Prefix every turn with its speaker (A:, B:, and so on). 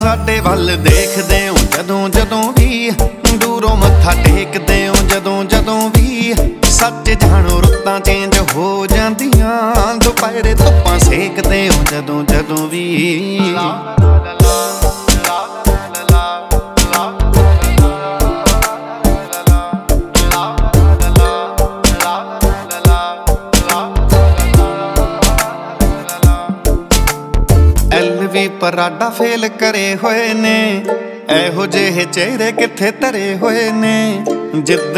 A: ਸਾਡੇ ਵੱਲ ਦੇਖਦੇ ਹੋ ਜਦੋਂ ਜਦੋਂ ਵੀ, ਦੂਰੋਂ ਮੱਥਾ ਟੇਕਦੇ ਹੋ ਜਦੋਂ ਜਦੋਂ ਵੀ। ਸੱਚ ਜਾਣੋ ਰੁੱਤਾਂ ਚੇਂਜ ਹੋ ਜਾਂਦੀਆਂ, ਦੁਪਹਿਰੇ ਧੁੱਪਾਂ ਸੇਕਦੇ ਹੋ ਜਦੋਂ ਜਦੋਂ ਵੀ। LV ਪਰਾਡਾ ਫੇਲ ਕਰੇ ਹੋਏ ਨੇ, ਇਹੋ ਜਿਹੇ ਚਿਹਰੇ ਕਿੱਥੇ ਧਰੇ ਹੋਏ ਨੇ। ਜਿੱਦ